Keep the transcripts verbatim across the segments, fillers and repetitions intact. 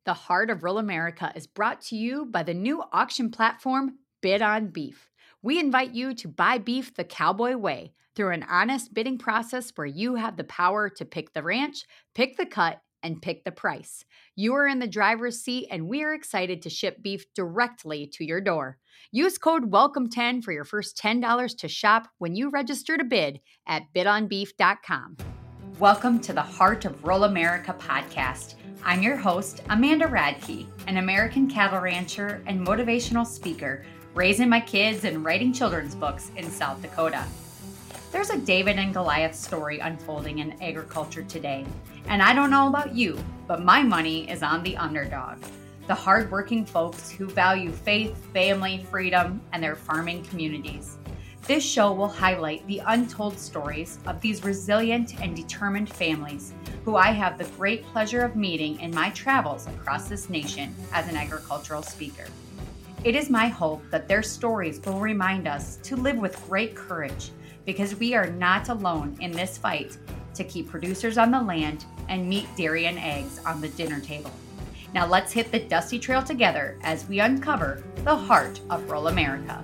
The Heart of Rural America is brought to you by the new auction platform, Bid on Beef. We invite you to buy beef the cowboy way through an honest bidding process where you have the power to pick the ranch, pick the cut, and pick the price. You are in the driver's seat, and we are excited to ship beef directly to your door. Use code welcome ten for your first ten dollars to shop when you register to bid at bid on beef dot com. Welcome to the Heart of Rural America podcast. I'm your host, Amanda Radke, an American cattle rancher and motivational speaker, raising my kids and writing children's books in South Dakota. There's a David and Goliath story unfolding in agriculture today, and I don't know about you, but my money is on the underdog, the hardworking folks who value faith, family, freedom, and their farming communities. This show will highlight the untold stories of these resilient and determined families who I have the great pleasure of meeting in my travels across this nation as an agricultural speaker. It is my hope that their stories will remind us to live with great courage, because we are not alone in this fight to keep producers on the land and meat, dairy, and eggs on the dinner table. Now let's hit the dusty trail together as we uncover the heart of rural America.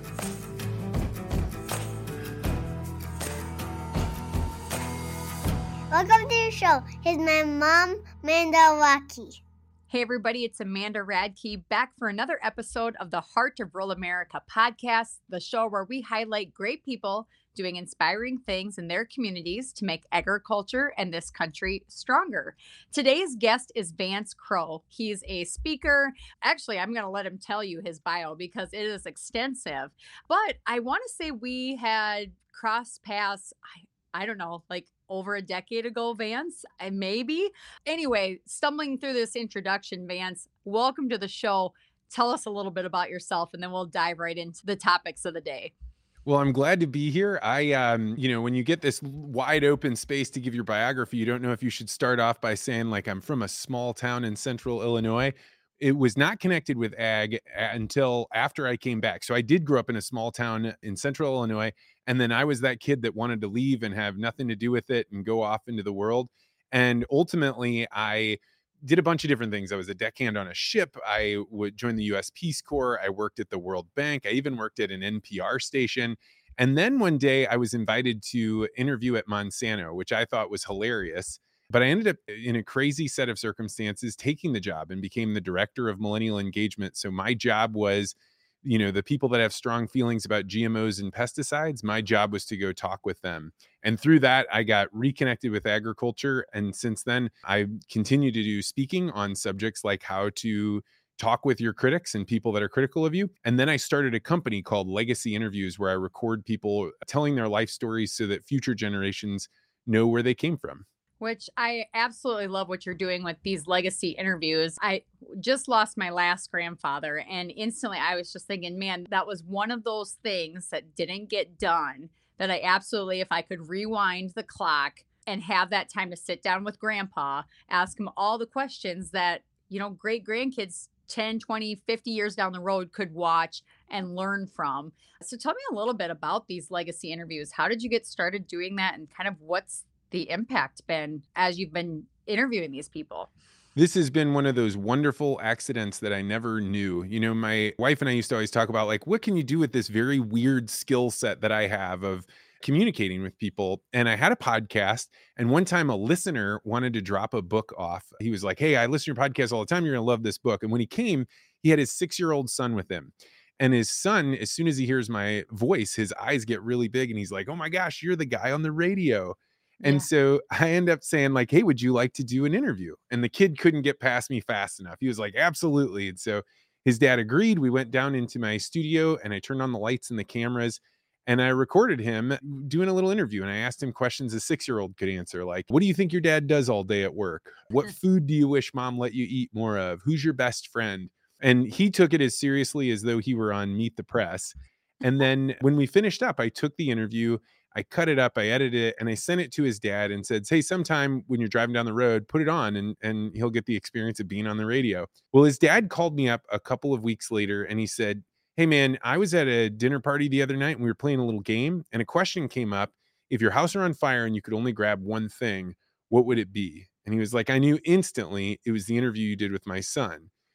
Welcome to the show. Here's my mom, Amanda Radke. Hey everybody, it's Amanda Radke back for another episode of the Heart of Rural America podcast, the show where we highlight great people doing inspiring things in their communities to make agriculture and this country stronger. Today's guest is Vance Crowe. He's a speaker. Actually, I'm going to let him tell you his bio because it is extensive. But I want to say we had crossed paths, I, I don't know, like over a decade ago, Vance, and maybe. Anyway, stumbling through this introduction, Vance, welcome to the show. Tell us a little bit about yourself, and then we'll dive right into the topics of the day. Well, I'm glad to be here. I, um, you know, when you get this wide open space to give your biography, you don't know if you should start off by saying, like, I'm from a small town in central Illinois. It was not connected with ag until after I came back. So I did grow up in a small town in central Illinois. And then I was that kid that wanted to leave and have nothing to do with it and go off into the world. And ultimately, I did a bunch of different things. I was a deckhand on a ship. I would join the U S Peace Corps. I worked at the World Bank. I even worked at an N P R station. And then one day I was invited to interview at Monsanto, which I thought was hilarious. But I ended up in a crazy set of circumstances taking the job and became the director of millennial engagement. So my job was, you know, the people that have strong feelings about G M Os and pesticides, my job was to go talk with them. And through that, I got reconnected with agriculture. And since then, I continue to do speaking on subjects like how to talk with your critics and people that are critical of you. And then I started a company called Legacy Interviews, where I record people telling their life stories so that future generations know where they came from. Which I absolutely love what you're doing with these legacy interviews. I just lost my last grandfather, and instantly I was just thinking, man, that was one of those things that didn't get done that I absolutely, if I could rewind the clock and have that time to sit down with grandpa, ask him all the questions that, you know, great grandkids ten, twenty, fifty years down the road could watch and learn from. So tell me a little bit about these legacy interviews. How did you get started doing that, and kind of what's the impact been as you've been interviewing these people? This has been one of those wonderful accidents that I never knew. You know, my wife and I used to always talk about, like, what can you do with this very weird skill set that I have of communicating with people? And I had a podcast, and one time a listener wanted to drop a book off. He was like, hey, I listen to your podcast all the time. You're going to love this book. And when he came, he had his six-year-old son with him. And his son, as soon as he hears my voice, his eyes get really big, and he's like, oh my gosh, you're the guy on the radio. And yeah. So I end up saying, like, hey, would you like to do an interview? And the kid couldn't get past me fast enough. He was like, absolutely. And so his dad agreed. We went down into my studio, and I turned on the lights and the cameras, and I recorded him doing a little interview. And I asked him questions a six-year-old could answer, like, what do you think your dad does all day at work? What food do you wish mom let you eat more of? Who's your best friend? And he took it as seriously as though he were on Meet the Press. And then when we finished up, I took the interview, I cut it up, I edited it, and I sent it to his dad and said, hey, sometime when you're driving down the road, put it on, and, and he'll get the experience of being on the radio. Well, his dad called me up a couple of weeks later, and he said, hey, man, I was at a dinner party the other night, and we were playing a little game, and a question came up. If your house were on fire and you could only grab one thing, what would it be? And he was like, I knew instantly it was the interview you did with my son.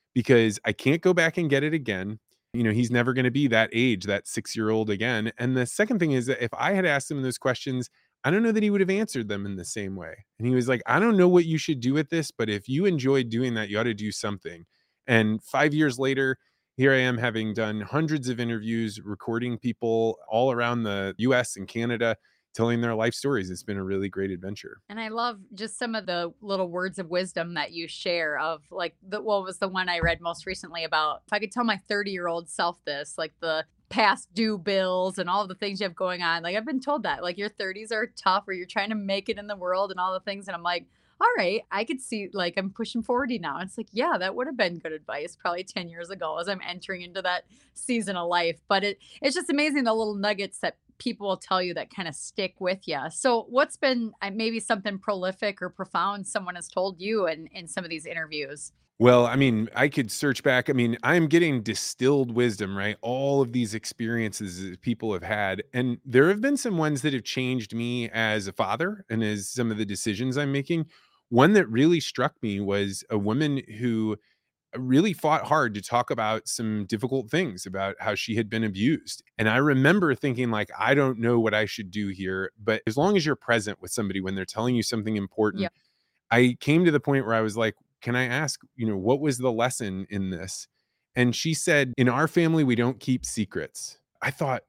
because I can't go back and get it again. You know, he's never going to be that age, that six year old again. And the second thing is that if I had asked him those questions, I don't know that he would have answered them in the same way. And he was like, I don't know what you should do with this, but if you enjoyed doing that, you ought to do something. And five years later, here I am having done hundreds of interviews, recording people all around the U S and Canada, telling their life stories. It's been a really great adventure. And I love just some of the little words of wisdom that you share of like the what was the one I read most recently about if I could tell my thirty year old self this, like the past due bills and all the things you have going on. Like I've been told that like your thirties are tough or you're trying to make it in the world and all the things. And I'm like, all right, I could see like I'm pushing forty now. It's like, yeah, that would have been good advice probably ten years ago as I'm entering into that season of life. But it it's just amazing the little nuggets that people will tell you that kind of stick with you. So what's been uh, maybe something prolific or profound someone has told you in in some of these interviews? Well, I mean, I could search back. I mean, I'm getting distilled wisdom, right? All of these experiences that people have had. And there have been some ones that have changed me as a father and as some of the decisions I'm making. One that really struck me was a woman who really fought hard to talk about some difficult things about how she had been abused. And I remember thinking like, I don't know what I should do here, but as long as you're present with somebody when they're telling you something Yeah. important, I came to the point where I was like, can I ask, you know, what was the lesson in this? And she said, in our family, we don't keep secrets. I thought,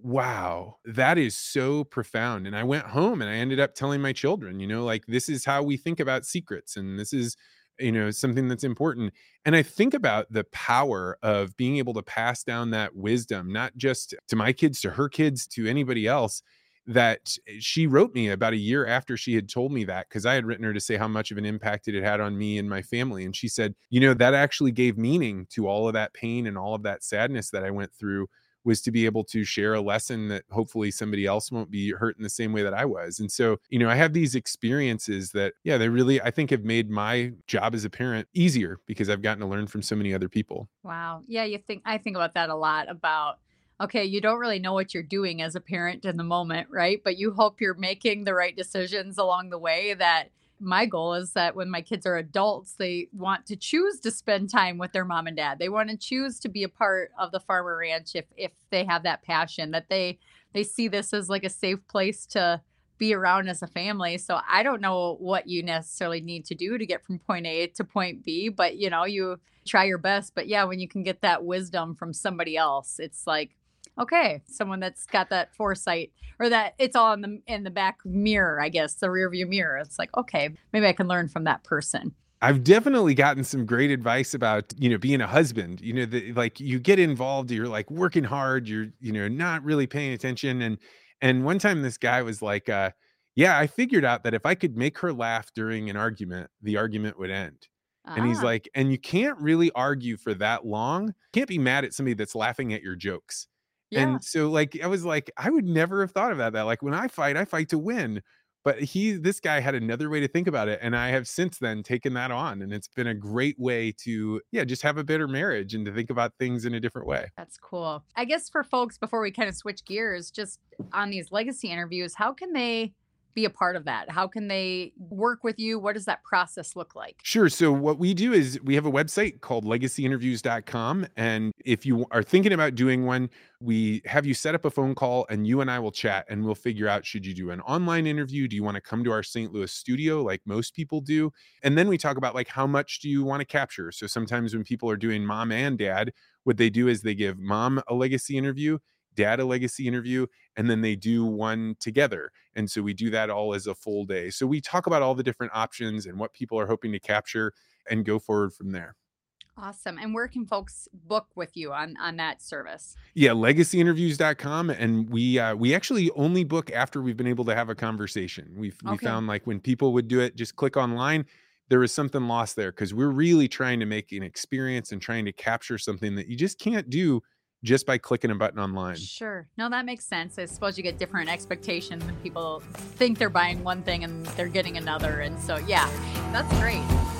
wow, that is so profound. And I went home and I ended up telling my children, you know, like this is how we think about secrets. And this is, you know, something that's important. And I think about the power of being able to pass down that wisdom, not just to my kids, to her kids, to anybody else, that she wrote me about a year after she had told me that because I had written her to say how much of an impact it had had on me and my family. And she said, you know, that actually gave meaning to all of that pain and all of that sadness that I went through was to be able to share a lesson that hopefully somebody else won't be hurt in the same way that I was. And so, you know, I have these experiences that, yeah, they really, I think have made my job as a parent easier because I've gotten to learn from so many other people. Wow. Yeah, you think I think about that a lot about okay, you don't really know what you're doing as a parent in the moment, right? But you hope you're making the right decisions along the way that my goal is that when my kids are adults, they want to choose to spend time with their mom and dad. They want to choose to be a part of the farmer ranch if if they have that passion, that they they see this as like a safe place to be around as a family. So I don't know what you necessarily need to do to get from point A to point B, but you know, you try your best. But yeah, when you can get that wisdom from somebody else, it's like, okay, someone that's got that foresight or that it's all in the in the back mirror, I guess, the rear view mirror. It's like, okay, maybe I can learn from that person. I've definitely gotten some great advice about, you know, being a husband, you know, the, like you get involved, you're like working hard, you're, you know, not really paying attention. And, and one time this guy was like, uh, yeah, I figured out that if I could make her laugh during an argument, the argument would end. And he's Ah, like, and you can't really argue for that long. Can't be mad at somebody that's laughing at your jokes. yeah. And so like I was like, I would never have thought about that. Like when I fight, I fight to win. But he this guy had another way to think about it, and I have since then taken that on, and it's been a great way to, yeah, just have a better marriage and to think about things in a different way. That's cool. I guess for folks, before we kind of switch gears, just on these legacy interviews, how can they be a part of that? How can they work with you? What does that process look like? Sure. So what we do is we have a website called legacy interviews dot com. And if you are thinking about doing one, we have you set up a phone call and you and I will chat and we'll figure out, should you do an online interview? Do you want to come to our Saint Louis studio like most people do? And then we talk about like, how much do you want to capture? So sometimes when people are doing mom and dad, what they do is they give mom a legacy interview, dad a legacy interview, and then they do one together. And so we do that all as a full day. So we talk about all the different options and what people are hoping to capture and go forward from there. Awesome. And where can folks book with you on on that service? Yeah, legacy interviews dot com. And we uh we actually only book after we've been able to have a conversation. We've we Okay. found like when people would do it, just click online, there was something lost there because we're really trying to make an experience and trying to capture something that you just can't do just by clicking a button online. Sure. No, that makes sense. I suppose you get different expectations when people think they're buying one thing and they're getting another. And so, yeah, that's great.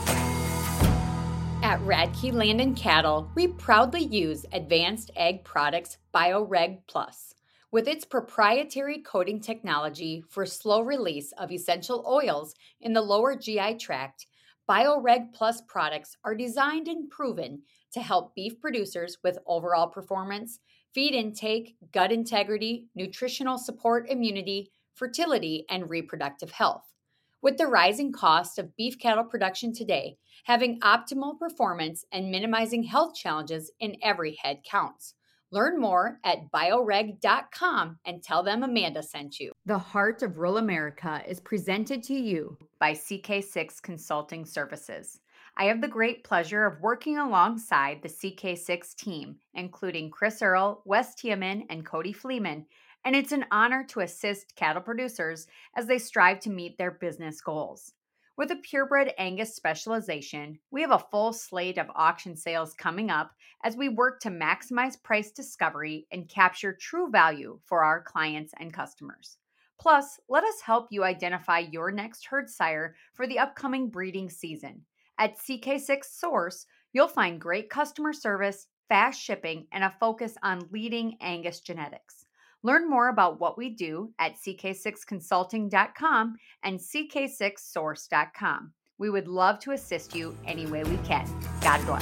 At Radke Land and Cattle, we proudly use Advanced Ag Products BioReg Plus. With its proprietary coating technology for slow release of essential oils in the lower G I tract, BioReg Plus products are designed and proven to help beef producers with overall performance, feed intake, gut integrity, nutritional support, immunity, fertility, and reproductive health. With the rising cost of beef cattle production today, having optimal performance and minimizing health challenges in every head counts. Learn more at bioreg dot com and tell them Amanda sent you. The Heart of Rural America is presented to you by C K six Consulting Services. I have the great pleasure of working alongside the C K six team, including Chris Earl, Wes Tiemann, and Cody Fleeman, and it's an honor to assist cattle producers as they strive to meet their business goals. With a purebred Angus specialization, we have a full slate of auction sales coming up as we work to maximize price discovery and capture true value for our clients and customers. Plus, let us help you identify your next herd sire for the upcoming breeding season. At C K six Source, you'll find great customer service, fast shipping, and a focus on leading Angus genetics. Learn more about what we do at c k six consulting dot com and c k six source dot com. We would love to assist you any way we can. God bless.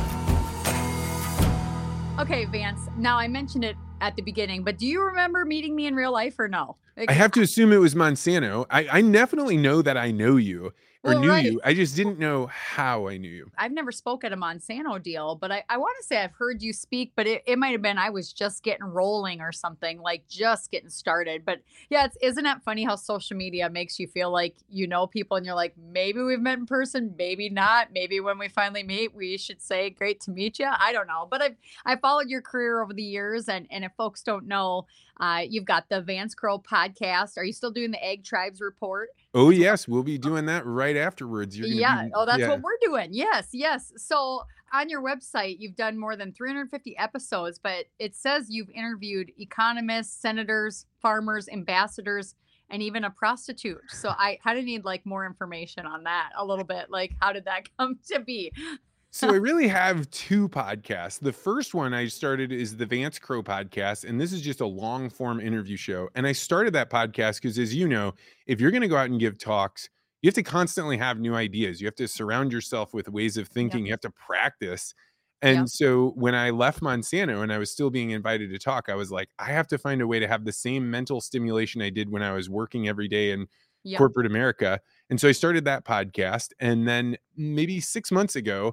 Okay, Vance, now I mentioned it at the beginning, but do you remember meeting me in real life or no? I have to assume it was Monsanto. I, I definitely know that I know you or Well, knew right. you. I just didn't know how I knew you. I've never spoke at a Monsanto deal, but I, I want to say I've heard you speak, but it, it might have been I was just getting rolling or something, like just getting started. But yeah, it's, isn't that funny how social media makes you feel like you know people and you're like, maybe we've met in person, maybe not. Maybe when we finally meet, we should say, great to meet you. I don't know. But I've, I followed your career over the years. And, and if folks don't know, uh, you've got the Vance Crowe podcast. Are you still doing the Ag Tribes Report? Oh, yes. We'll be doing that right afterwards. You're gonna Yeah. be, Oh, that's yeah. what we're doing. Yes. Yes. So on your website, you've done more than three hundred fifty episodes, but it says you've interviewed economists, senators, farmers, ambassadors, and even a prostitute. So I kind of need like more information on that a little bit. Like, how did that come to be? So I really have two podcasts. The first one I started is the Vance Crowe podcast, and this is just a long form interview show. And I started that podcast because, as you know, if you're going to go out and give talks, you have to constantly have new ideas. You have to surround yourself with ways of thinking. Yep. You have to practice. And Yep. so when I left Monsanto and I was still being invited to talk, I was like, I have to find a way to have the same mental stimulation I did when I was working every day in Yep. corporate America. And so I started that podcast. And then maybe six months ago,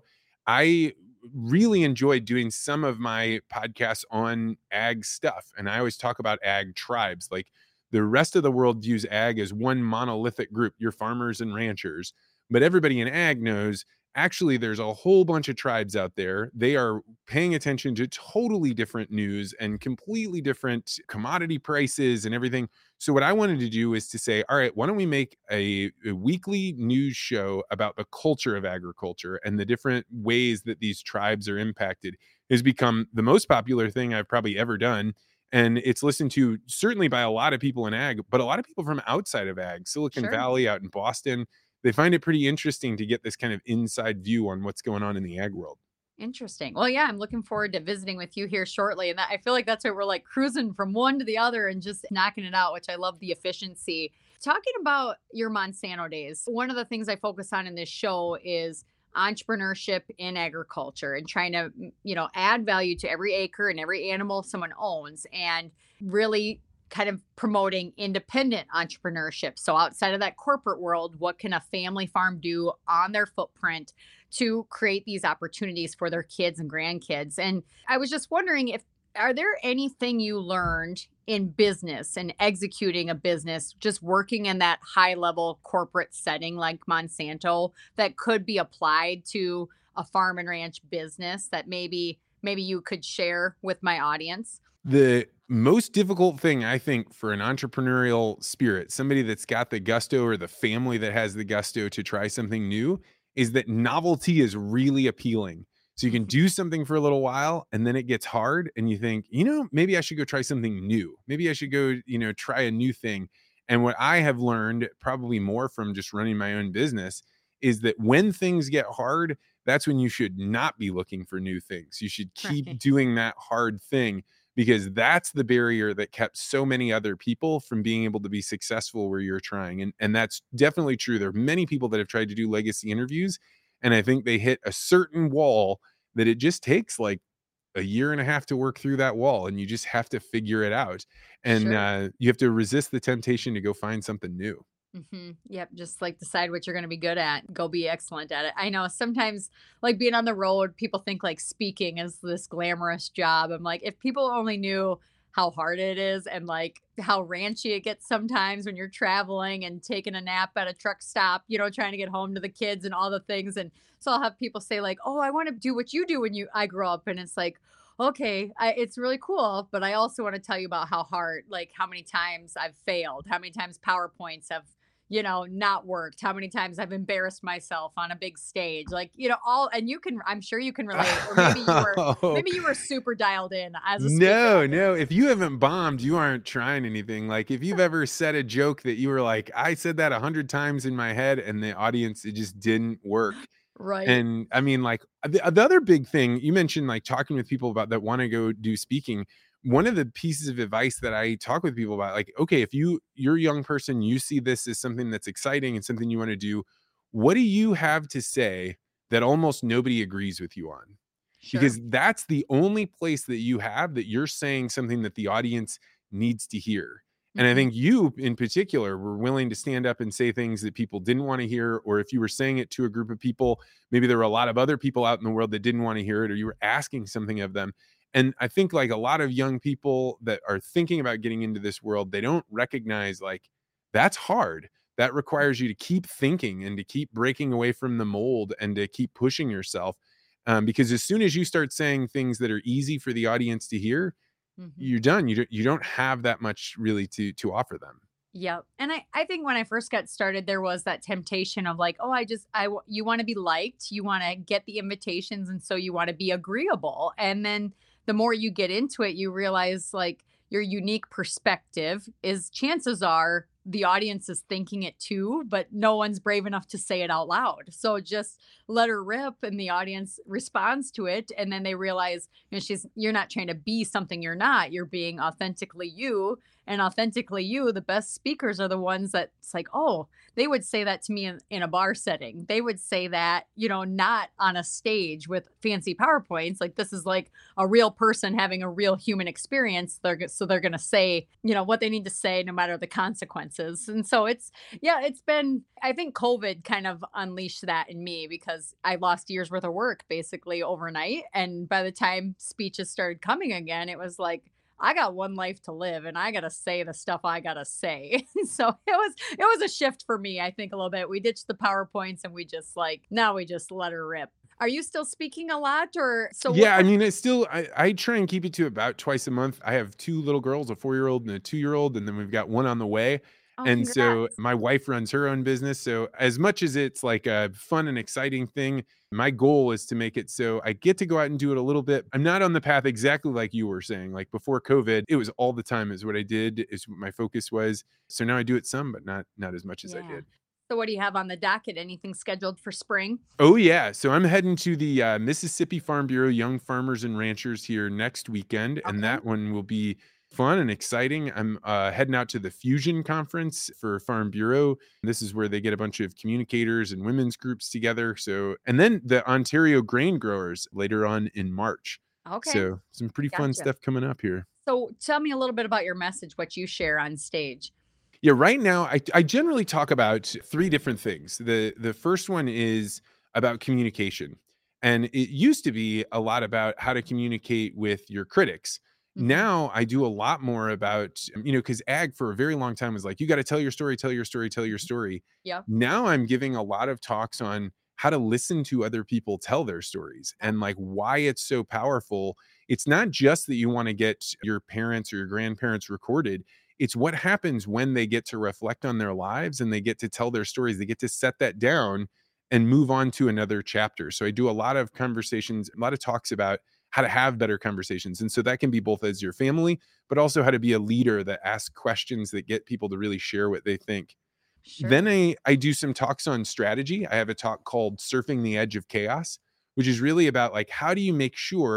I really enjoyed doing some of my podcasts on ag stuff. And I always talk about ag tribes. Like the rest of the world views ag as one monolithic group, your farmers and ranchers. But everybody in ag knows actually there's a whole bunch of tribes out there. They are paying attention to totally different news and completely different commodity prices and everything. So what I wanted to do is to say, all right, why don't we make a, a weekly news show about the culture of agriculture and the different ways that these tribes are impacted? It has become the most popular thing I've probably ever done. And it's listened to certainly by a lot of people in ag, but a lot of people from outside of ag, Silicon Sure. Valley, out in Boston. They find it pretty interesting to get this kind of inside view on what's going on in the ag world. Interesting. Well, yeah, I'm looking forward to visiting with you here shortly. And that, I feel like that's where we're like cruising from one to the other and just knocking it out, which I love the efficiency. Talking about your Monsanto days, one of the things I focus on in this show is entrepreneurship in agriculture and trying to, you know, add value to every acre and every animal someone owns and really kind of promoting independent entrepreneurship. So outside of that corporate world, what can a family farm do on their footprint to create these opportunities for their kids and grandkids? And I was just wondering if, are there anything you learned in business and executing a business, just working in that high level corporate setting like Monsanto, that could be applied to a farm and ranch business that maybe, maybe you could share with my audience? The most difficult thing, I think, for an entrepreneurial spirit, somebody that's got the gusto or the family that has the gusto to try something new, is that novelty is really appealing. So you can do something for a little while and then it gets hard and you think, you know, maybe I should go try something new. Maybe I should go, you know, try a new thing. And what I have learned, probably more from just running my own business, is that when things get hard, that's when you should not be looking for new things. You should keep Right. doing that hard thing, because that's the barrier that kept so many other people from being able to be successful where you're trying. And and that's definitely true. There are many people that have tried to do legacy interviews, and I think they hit a certain wall that it just takes like a year and a half to work through that wall, and you just have to figure it out. And Sure. uh, you have to resist the temptation to go find something new. Hmm. Yep. Just like decide what you're going to be good at. Go be excellent at it. I know sometimes, like being on the road, people think like speaking is this glamorous job. I'm like, if people only knew how hard it is and like how ranchy it gets sometimes when you're traveling and taking a nap at a truck stop, you know, trying to get home to the kids and all the things. And so I'll have people say, like, oh, I want to do what you do when you I grew up. And it's like, okay, I, it's really cool. But I also want to tell you about how hard, like how many times I've failed, how many times PowerPoints have you know, not worked, how many times I've embarrassed myself on a big stage, like, you know, all and you can I'm sure you can relate, or maybe you were Oh, maybe you were super dialed in as a speaker no, on this. no. If you haven't bombed, you aren't trying anything. Like if you've ever said a joke that you were like, I said that a hundred times in my head and the audience, it just didn't work. Right. And I mean, like the, the other big thing you mentioned, like talking with people about that want to go do speaking. One of the pieces of advice that I talk with people about, like, okay, if you you're a young person, you see this as something that's exciting and something you want to do, what do you have to say that almost nobody agrees with you on? Sure. Because that's the only place that you have that you're saying something that the audience needs to hear. And I Hmm. think you in particular were willing to stand up and say things that people didn't want to hear, or if you were saying it to a group of people, maybe there were a lot of other people out in the world that didn't want to hear it, or you were asking something of them. And I think like a lot of young people that are thinking about getting into this world, they don't recognize like that's hard. That requires you to keep thinking and to keep breaking away from the mold and to keep pushing yourself. Um, because as soon as you start saying things that are easy for the audience to hear, Hmm. you're done. You don't you don't have that much really to to offer them. Yep. And I I think when I first got started, there was that temptation of like, oh, I just I w- you want to be liked, you want to get the invitations, and so you want to be agreeable. And then the more you get into it, you realize like your unique perspective is chances are the audience is thinking it too, but no one's brave enough to say it out loud. So just let her rip, and the audience responds to it, and then they realize, you know, she's you're not trying to be something you're not. You're being authentically you, and authentically you, the best speakers are the ones that it's like, oh, they would say that to me in, in a bar setting. They would say that, you know, not on a stage with fancy PowerPoints. Like this is like a real person having a real human experience. They're so they're going to say, you know, what they need to say no matter the consequences. And so it's yeah, it's been I think COVID kind of unleashed that in me because I lost years worth of work basically overnight, and by the time speeches started coming again, it was like I got one life to live and I got to say the stuff I got to say. So it was it was a shift for me, I think a little bit. We ditched the PowerPoints and we just like now we just let her rip. Are you still speaking a lot, or so what Yeah, I kind mean, I still I, I try and keep it to about twice a month. I have two little girls, a four year old and a two year old, and then we've got one on the way. of Oh, And so congrats. my wife runs her own business. So as much as it's like a fun and exciting thing, my goal is to make it so I get to go out and do it a little bit. I'm not on the path exactly like you were saying. Like before COVID, it was all the time is what I did, is what my focus was. So now I do it some, but not not as much as I Yeah. did. So what do you have on the docket? Anything scheduled for spring? Oh yeah, so I'm heading to the uh, Mississippi Farm Bureau Young Farmers and Ranchers here next weekend, and Okay. that one will be fun and exciting. I'm uh, heading out to the Fusion Conference for Farm Bureau. This is where they get a bunch of communicators and women's groups together. So, and then the Ontario Grain Growers later on in March. Okay. So, some pretty fun Gotcha. stuff coming up here. So tell me a little bit about your message, what you share on stage. Yeah, right now I I generally talk about three different things. The the first one is about communication. And it used to be a lot about how to communicate with your critics. Hmm. Now I do a lot more about, you know, because ag for a very long time was like, you got to tell your story, tell your story, tell your story. Yep. Now I'm giving a lot of talks on how to listen to other people tell their stories and like why it's so powerful. It's not just that you want to get your parents or your grandparents recorded, it's what happens when they get to reflect on their lives and they get to tell their stories. They get to set that down and move on to another chapter. So I do a lot of conversations, a lot of talks about how to have better conversations. And so that can be both as your family, but also how to be a leader that asks questions that get people to really share what they think. Then Sure. I, I do some talks on strategy. I have a talk called Surfing the Edge of Chaos, which is really about like, how do you make sure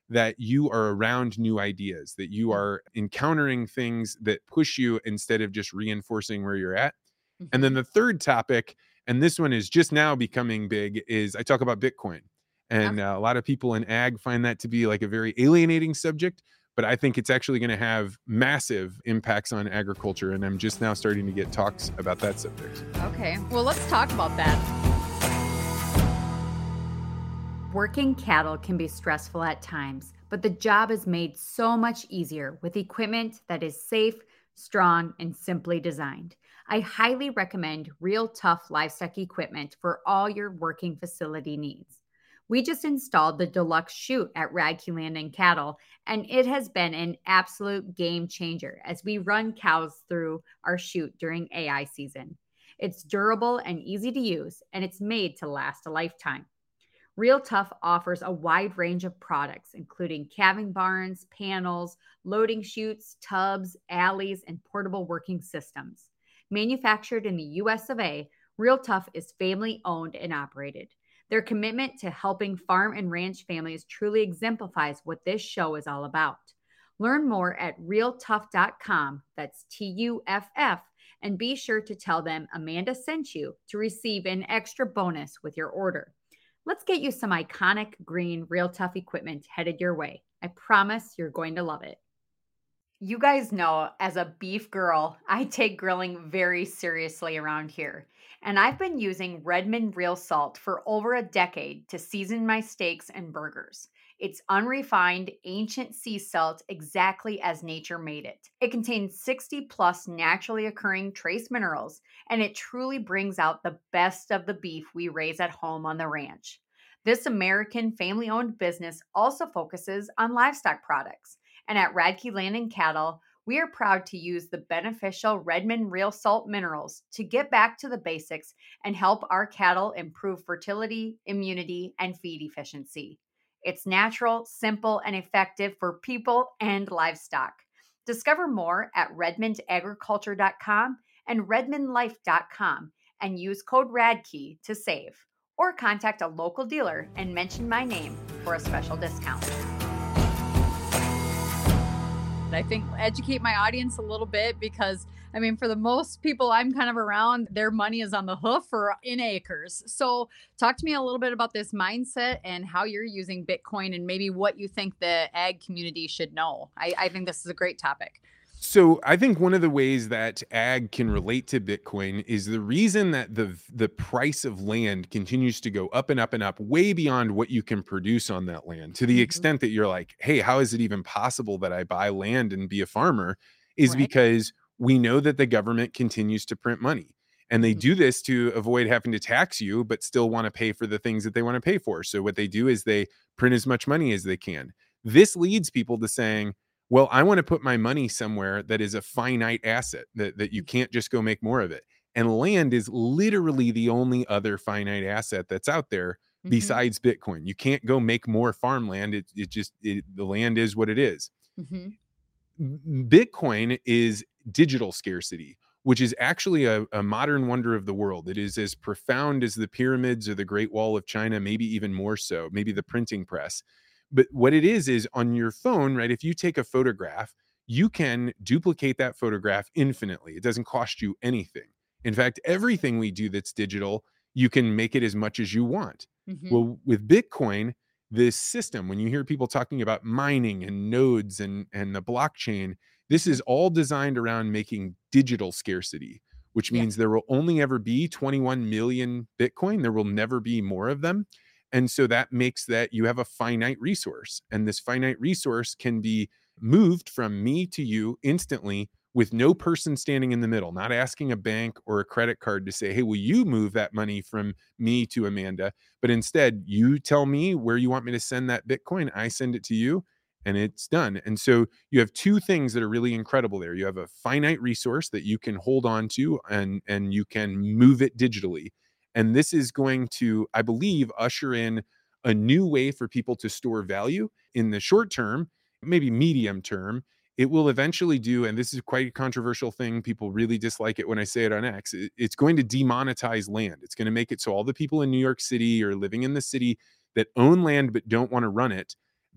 that you are around new ideas, that you are encountering things that push you instead of just reinforcing where you're at. And then Mhm. the third topic, and this one is just now becoming big, is I talk about Bitcoin. And Okay. uh, a lot of people in ag find that to be like a very alienating subject, but I think it's actually going to have massive impacts on agriculture. And I'm just now starting to get talks about that subject. Okay. Well, let's talk about that. Working cattle can be stressful at times, but the job is made so much easier with equipment that is safe, strong, and simply designed. I highly recommend Real Tough livestock equipment for all your working facility needs. We just installed the deluxe chute at Radke Land and Cattle, and it has been an absolute game changer as we run cows through our chute during A I season. It's durable and easy to use, and it's made to last a lifetime. Real Tough offers a wide range of products, including calving barns, panels, loading chutes, tubs, alleys, and portable working systems. Manufactured in the U S of A, Real Tough is family owned and operated. Their commitment to helping farm and ranch families truly exemplifies what this show is all about. Learn more at real tough dot com, that's T U F F, and be sure to tell them Amanda sent you to receive an extra bonus with your order. Let's get you some iconic green Real Tough equipment headed your way. I promise you're going to love it. You guys know, as a beef girl, I take grilling very seriously around here. And I've been using Redmond Real Salt for over a decade to season my steaks and burgers. It's unrefined, ancient sea salt exactly as nature made it. It contains sixty plus naturally occurring trace minerals, and it truly brings out the best of the beef we raise at home on the ranch. This American family owned business also focuses on livestock products. And at Radke Land and Cattle, we are proud to use the beneficial Redmond Real Salt minerals to get back to the basics and help our cattle improve fertility, immunity, and feed efficiency. It's natural, simple, and effective for people and livestock. Discover more at redmond agriculture dot com and redmond life dot com and use code RADKEY to save. Or contact a local dealer and mention my name for a special discount. I think educate my audience a little bit because, I mean, for the most people I'm kind of around, their money is on the hoof or in acres. So talk to me a little bit about this mindset and how you're using Bitcoin and maybe what you think the ag community should know. I, I think this is a great topic. So I think one of the ways that ag can relate to Bitcoin is the reason that the the price of land continues to go up and up and up way beyond what you can produce on that land, to the Mhm. extent that you're like, hey, how is it even possible that I buy land and be a farmer? Is Right. because we know that the government continues to print money. And they Mhm. do this to avoid having to tax you, but still want to pay for the things that they want to pay for. So what they do is they print as much money as they can. This leads people to saying, well, I want to put my money somewhere that is a finite asset, that, that you can't just go make more of it. And land is literally the only other finite asset that's out there Mhm. besides Bitcoin. You can't go make more farmland. It, it just, it, the land is what it is. Mhm. Bitcoin is digital scarcity, which is actually a, a modern wonder of the world. It is as profound as the pyramids or the Great Wall of China, maybe even more so, maybe the printing press. But what it is, is on your phone, right? If you take a photograph, you can duplicate that photograph infinitely. It doesn't cost you anything. In fact, everything we do that's digital, you can make it as much as you want. Mhm. Well, with Bitcoin, this system, when you hear people talking about mining and nodes and, and the blockchain, this Mhm. is all designed around making digital scarcity, which Yeah. means there will only ever be twenty-one million Bitcoin. There will never be more of them. And so that makes that you have a finite resource. And this finite resource can be moved from me to you instantly with no person standing in the middle, not asking a bank or a credit card to say, hey, will you move that money from me to Amanda? But instead, you tell me where you want me to send that Bitcoin. I send it to you and it's done. And so you have two things that are really incredible there. You have a finite resource that you can hold on to and, and you can move it digitally. And this is going to, I believe, usher in a new way for people to store value in the short term, maybe medium term. It will eventually do, and this is quite a controversial thing. People really dislike it when I say it on X. it- It's going to demonetize land. It's going to make it so all the people in New York City or living in the city that own land but don't want to run it,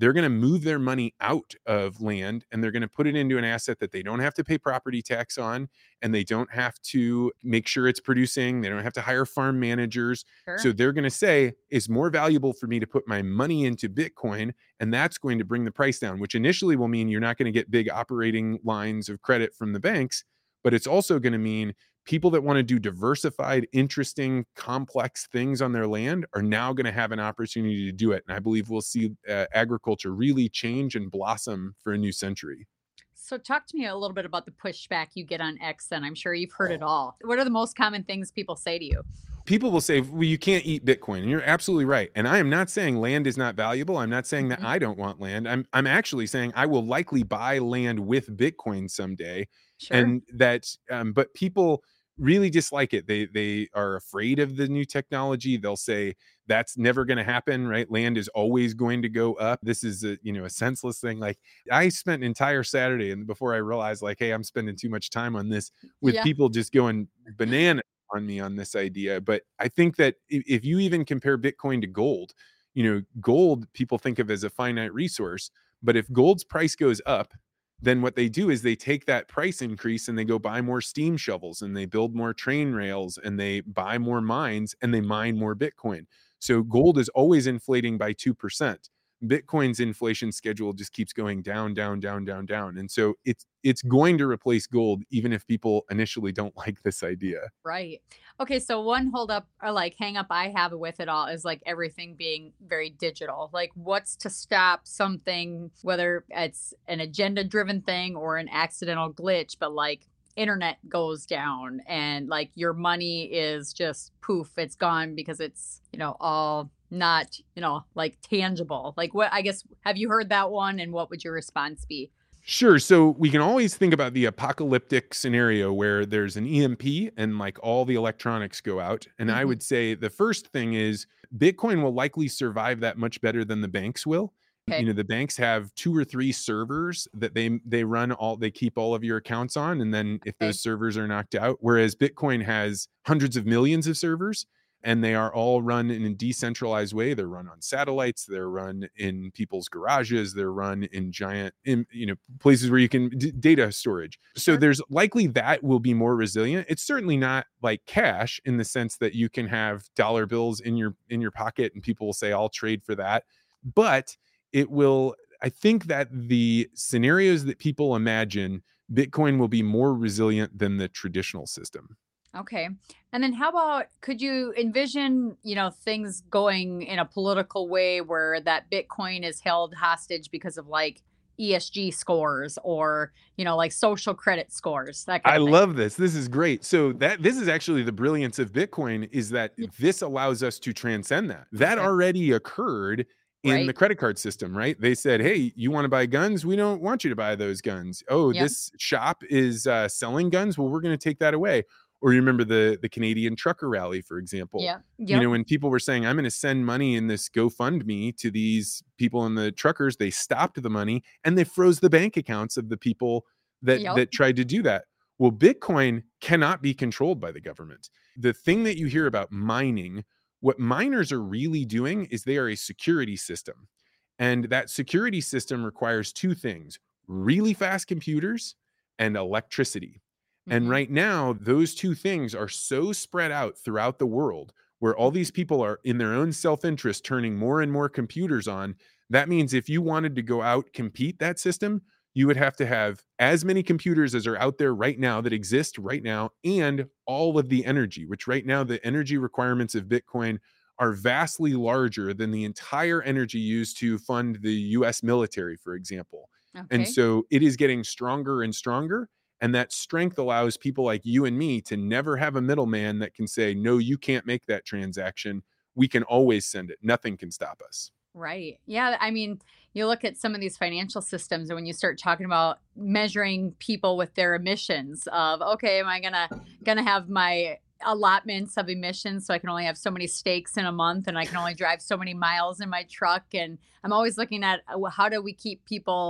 they're going to move their money out of land and they're going to put it into an asset that they don't have to pay property tax on, and they don't have to make sure it's producing. They don't have to hire farm managers. Sure. So they're going to say it's more valuable for me to put my money into Bitcoin, and that's going to bring the price down, which initially will mean you're not going to get big operating lines of credit from the banks, but it's also going to mean people that want to do diversified, interesting, complex things on their land are now going to have an opportunity to do it. And I believe we'll see uh, agriculture really change and blossom for a new century. So talk to me a little bit about the pushback you get on X then. I'm sure you've heard it all. What are the most common things people say to you? People will say, well, you can't eat Bitcoin. And you're absolutely right. And I am not saying land is not valuable. I'm not saying that Mhm. I don't want land. I'm I'm actually saying I will likely buy land with Bitcoin someday. Sure. And that um, but people really dislike it. They they are afraid of the new technology. They'll say that's never going to happen, right? Land is always going to go up. This is a, you know, a senseless thing. Like, I spent an entire Saturday, and before I realized, like, hey, I'm spending too much time on this, with Yeah. people just going banana on me on this idea. But I think that if, if you even compare Bitcoin to gold, you know, gold people think of as a finite resource, but if gold's price goes up, then what they do is they take that price increase and they go buy more steam shovels and they build more train rails and they buy more mines and they mine more Bitcoin. So gold is always inflating by two percent. Bitcoin's inflation schedule just keeps going down, down, down, down, down. And so it's it's going to replace gold, even if people initially don't like this idea. Right. Okay. So one hold up or like hang up I have with it all is like everything being very digital. Like what's to stop something, whether it's an agenda driven thing or an accidental glitch, but like internet goes down and like your money is just poof, it's gone because it's, you know, all not, you know, like tangible. Like what, I guess, have you heard that one and what would your response be? Sure. So we can always think about the apocalyptic scenario where there's an E M P and like all the electronics go out. And I Mhm. would say the first thing is Bitcoin will likely survive that much better than the banks will. Okay. You know, the banks have two or three servers that they they run all they keep all of your accounts on. And then if Okay. those servers are knocked out, whereas Bitcoin has hundreds of millions of servers, and they are all run in a decentralized way. They're run on satellites. They're run in people's garages. They're run in giant, in, you know, places where you can d- data storage. So Sure. there's likely that will be more resilient. It's certainly not like cash in the sense that you can have dollar bills in your in your pocket and people will say, I'll trade for that. But it will. I think that the scenarios that people imagine, Bitcoin will be more resilient than the traditional system. Okay. And then how about could you envision, you know, things going in a political way where that Bitcoin is held hostage because of like E S G scores or, you know, like social credit scores, that kind I of thing. love this. This is great. So that this is actually the brilliance of Bitcoin, is that Yeah. this allows us to transcend that. That Okay. already occurred in the Right. credit card system, right? They said, "Hey, you want to buy guns? We don't want you to buy those guns. Oh, Yep. this shop is uh, selling guns. Well, we're going to take that away." Or you remember the the Canadian trucker rally, for example. Yep. You Yep. know, when people were saying, "I'm going to send money in this GoFundMe to these people in the truckers," they stopped the money and they froze the bank accounts of the people that Yep. that tried to do that. Well, Bitcoin cannot be controlled by the government. The thing that you hear about mining, what miners are really doing is they are a security system. And that security system requires two things: really fast computers and electricity. And Hmm. right now, those two things are so spread out throughout the world where all these people are in their own self interest turning more and more computers on. That means if you wanted to go out compete that system, you would have to have as many computers as are out there right now that exist right now, and all of the energy, which right now the energy requirements of Bitcoin are vastly larger than the entire energy used to fund the U S military, for example. And Okay. so it is getting stronger and stronger. And that strength allows people like you and me to never have a middleman that can say, no, you can't make that transaction. We can always send it. Nothing can stop us. Right. Yeah. I mean, you look at some of these financial systems and when you start talking about measuring people with their emissions of, okay, am I gonna gonna have my allotments of emissions so I can only have so many steaks in a month and I can only drive so many miles in my truck. And I'm always looking at uh, well, how do we keep people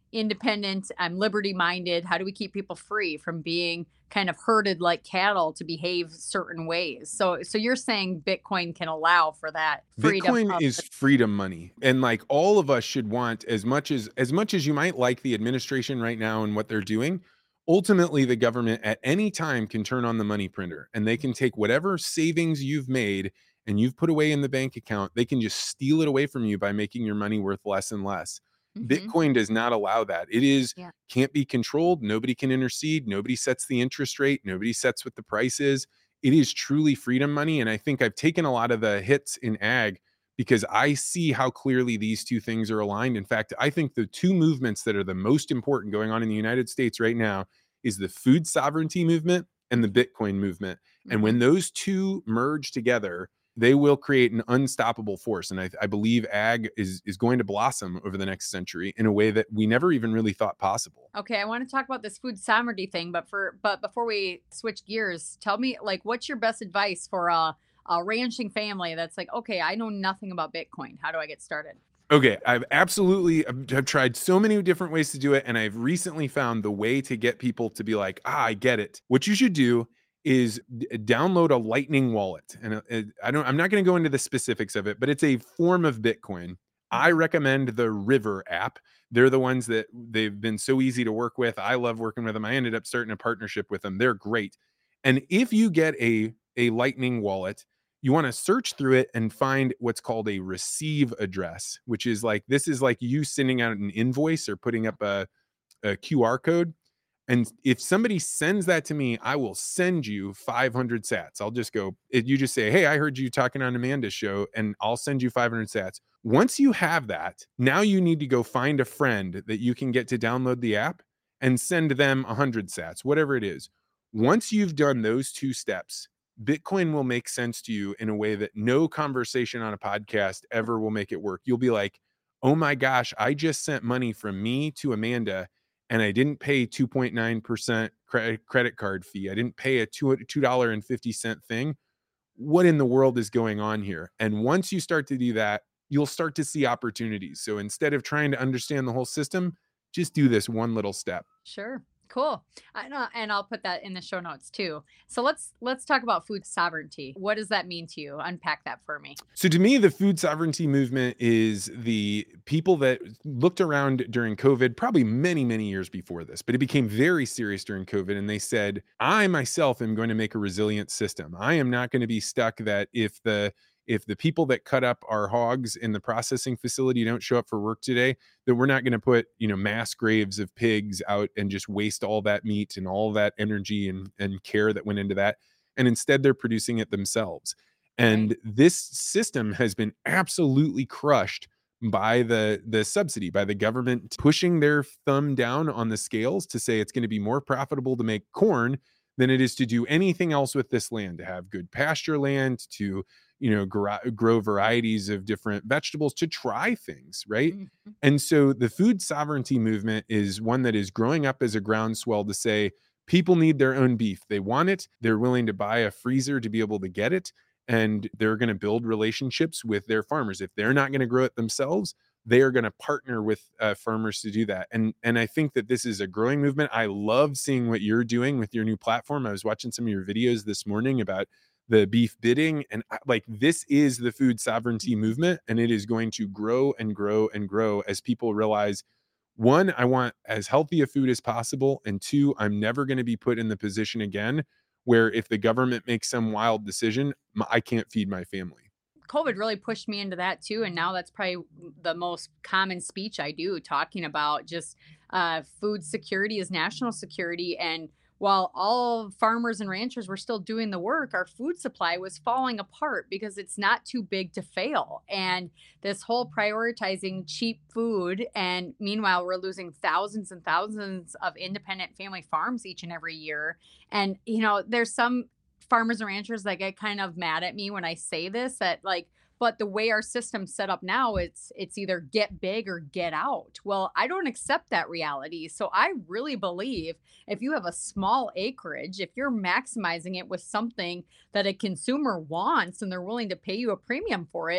independent, I'm liberty minded. How do we keep people free from being kind of herded like cattle to behave certain ways? So so you're saying Bitcoin can allow for that freedom Bitcoin of is the freedom money. And like all of us should want as much as as much as you might like the administration right now and what they're doing, ultimately the government at any time can turn on the money printer and they can take whatever savings you've made and you've put away in the bank account, they can just steal it away from you by making your money worth less and less. Mhm. Bitcoin does not allow that. It is Yeah. can't be controlled. Nobody can intercede. Nobody sets the interest rate. Nobody sets what the price is. It is truly freedom money. And I think I've taken a lot of the hits in ag because I see how clearly these two things are aligned. In fact, I think the two movements that are the most important going on in the United States right now is the food sovereignty movement and the Mhm. Bitcoin movement. And Mhm. when those two merge together, they will create an unstoppable force. And I, I believe ag is is going to blossom over the next century in a way that we never even really thought possible. Okay, I want to talk about this food sovereignty thing, but for but before we switch gears, tell me like what's your best advice for a a ranching family that's like, okay, I know nothing about Bitcoin. How do I get started? Okay, I've absolutely I've, I've tried so many different ways to do it, and I've recently found the way to get people to be like, "Ah, I get it." What you should do is d- download a Lightning wallet, and uh, uh, I don't. I'm not going to go into the specifics of it, but it's a form of Bitcoin. I Mhm. recommend the River app. They're the ones that they've been so easy to work with. I love working with them. I ended up starting a partnership with them. They're great. And if you get a a Lightning wallet, you want to search through it and find what's called a receive address, which is like this is like you sending out an invoice or putting up a, a Q R code. And if somebody sends that to me, I will send you five hundred sats. I'll just go, it, you just say, "Hey, I heard you talking on Amanda's show," and I'll send you five hundred sats. Once you have that, now you need to go find a friend that you can get to download the app and send them one hundred sats, whatever it is. Once you've done those two steps, Bitcoin will make sense to you in a way that no conversation on a podcast ever will make it work. You'll be like, "Oh my gosh, I just sent money from me to Amanda and I didn't pay two point nine percent credit credit card fee. I didn't pay a two two dollar and fifty cent thing. What in the world is going on here?" And once you start to do that, you'll start to see opportunities. So instead of trying to understand the whole system, just do this one little step. Sure. Cool. I know, and I'll put that in the show notes too. So let's let's talk about food sovereignty. What does that mean to you? Unpack that for me. So to me, the food sovereignty movement is the people that looked around during COVID, probably many, many years before this, but it became very serious during COVID. And they said, "I myself am going to make a resilient system. I am not going to be stuck that if the if the people that cut up our hogs in the processing facility don't show up for work today, that we're not going to put, you know, mass graves of pigs out and just waste all that meat and all that energy and, and care that went into that. And instead they're producing it themselves. Right. And this system has been absolutely crushed by the the subsidy, by the government pushing their thumb down on the scales to say it's going to be more profitable to make corn than it is to do anything else with this land, to have good pasture land, to, you know, grow, grow varieties of different vegetables, to try things, right? Mhm. And so the food sovereignty movement is one that is growing up as a groundswell to say people need their own beef. They want it. They're willing to buy a freezer to be able to get it, and they're going to build relationships with their farmers. If they're not going to grow it themselves, they are going to partner with uh, farmers to do that. And and I think that this is a growing movement. I love seeing what you're doing with your new platform. I was watching some of your videos this morning about the beef bidding, and I- like this is the food sovereignty movement, and it is going to grow and grow and grow as people realize, one, I want as healthy a food as possible, and two, I'm never going to be put in the position again where if the government makes some wild decision, m- I can't feed my family. COVID really pushed me into that too. And now that's probably the most common speech I do, talking about just uh, food security is national security. And while all farmers and ranchers were still doing the work, our food supply was falling apart because it's not too big to fail. And this whole prioritizing cheap food. And meanwhile, we're losing thousands and thousands of independent family farms each and every year. And, you know, there's some farmers and ranchers that get kind of mad at me when I say this, that like, but the way our system's set up now, it's it's either get big or get out. Well, I don't accept that reality. So I really believe if you have a small acreage, if you're maximizing it with something that a consumer wants and they're willing to pay you a premium for it,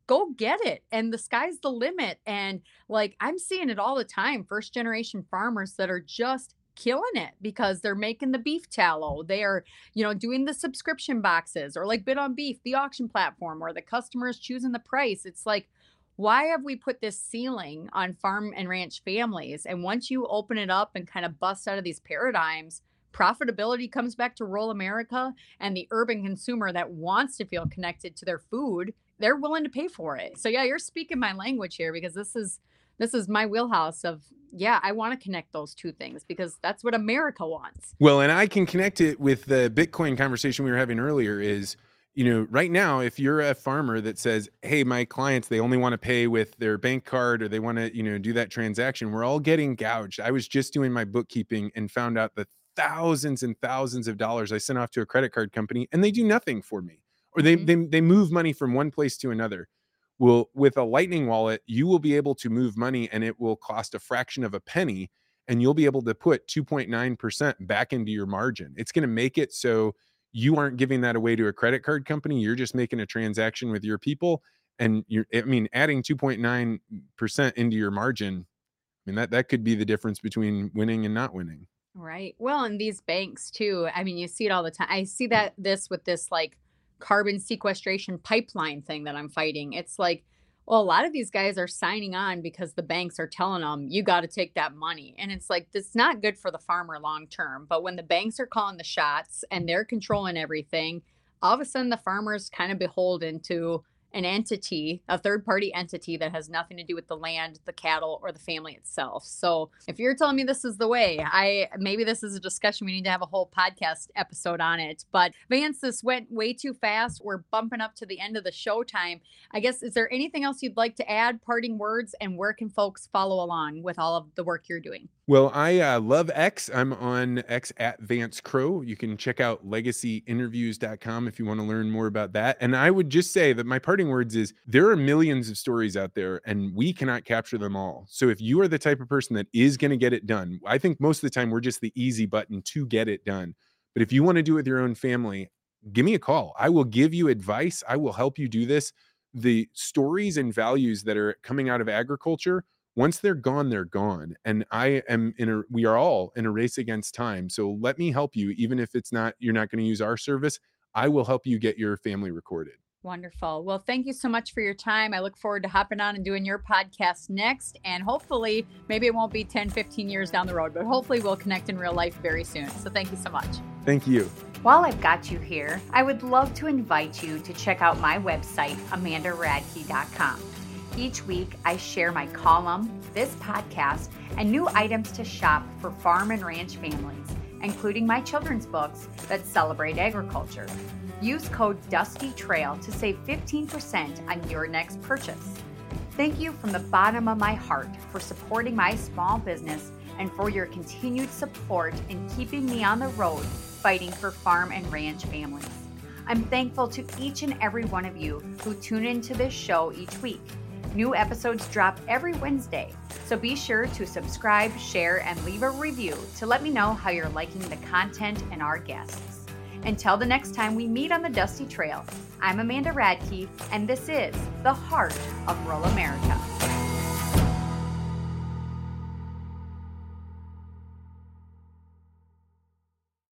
go get it. And the sky's the limit. And like, I'm seeing it all the time. First generation farmers that are just killing it because they're making the beef tallow. They are, you know, doing the subscription boxes, or like Bid on Beef, the auction platform where the customer is choosing the price. It's like, why have we put this ceiling on farm and ranch families? And once you open it up and kind of bust out of these paradigms, profitability comes back to rural America, and the urban consumer that wants to feel connected to their food, they're willing to pay for it. So yeah, you're speaking my language here, because this is this is my wheelhouse of, yeah, I want to connect those two things because that's what America wants. Well, and I can connect it with the Bitcoin conversation we were having earlier is, you know, right now, if you're a farmer that says, hey, my clients, they only want to pay with their bank card, or they want to, you know, do that transaction, we're all getting gouged. I was just doing my bookkeeping and found out that thousands and thousands of dollars I sent off to a credit card company, and they do nothing for me, or they, mm-hmm. they, they move money from one place to another. Well, with a Lightning wallet, you will be able to move money, and it will cost a fraction of a penny, and you'll be able to put two point nine percent back into your margin. It's going to make it so you aren't giving that away to a credit card company. You're just making a transaction with your people. And you're, I mean, adding two point nine percent into your margin, I mean, that, that could be the difference between winning and not winning. Right. Well, and these banks too, I mean, you see it all the time. I see that this with this like carbon sequestration pipeline thing that I'm fighting. It's like, well, a lot of these guys are signing on because the banks are telling them, you got to take that money. And it's like, that's not good for the farmer long term. But when the banks are calling the shots and they're controlling everything, all of a sudden the farmer's kind of beholden to an entity, a third party entity that has nothing to do with the land, the cattle, or the family itself. So if you're telling me this is the way, I maybe this is a discussion we need to have a whole podcast episode on it. But Vance, this went way too fast. We're bumping up to the end of the show time. I guess, is there anything else you'd like to add, parting words, and where can folks follow along with all of the work you're doing? Well, I uh, love X. I'm on X at Vance Crowe. You can check out legacy interviews dot com if you want to learn more about that. And I would just say that my parting words is there are millions of stories out there, and we cannot capture them all. So if you are the type of person that is going to get it done, I think most of the time we're just the easy button to get it done. But if you want to do it with your own family, give me a call. I will give you advice. I will help you do this. The stories and values that are coming out of agriculture, once they're gone, they're gone. And I am in a, we are all in a race against time. So let me help you. Even if it's not, you're not going to use our service, I will help you get your family recorded. Wonderful. Well, thank you so much for your time. I look forward to hopping on and doing your podcast next. And hopefully, maybe it won't be ten, fifteen years down the road, but hopefully we'll connect in real life very soon. So thank you so much. Thank you. While I've got you here, I would love to invite you to check out my website, amanda radke dot com. Each week, I share my column, this podcast, and new items to shop for farm and ranch families, including my children's books that celebrate agriculture. Use code DUSTYTRAIL to save fifteen percent on your next purchase. Thank you from the bottom of my heart for supporting my small business and for your continued support in keeping me on the road fighting for farm and ranch families. I'm thankful to each and every one of you who tune into this show each week. New episodes drop every Wednesday, so be sure to subscribe, share, and leave a review to let me know how you're liking the content and our guests. Until the next time we meet on the Dusty Trail, I'm Amanda Radke, and this is The Heart of Rural America.